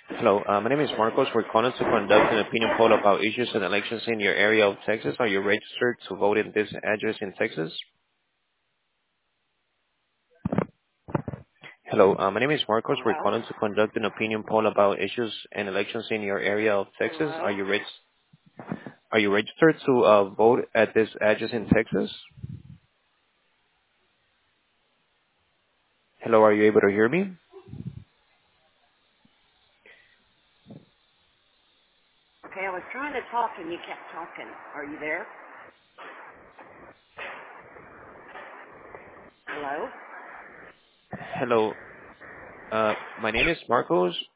Hello, my name is Marcos. We're calling to conduct an opinion poll about issues and elections in your area of Texas. Are you registered to vote in this address in Texas? Hello, my name is Marcos. We're Hello? calling to conduct an opinion poll about issues and elections in your area of Texas. Hello? Are you registered to vote at this address in Texas? Hello, are you able to hear me? Okay, I was trying to talk and you kept talking. Are you there? Hello? Hello, my name is Marcos.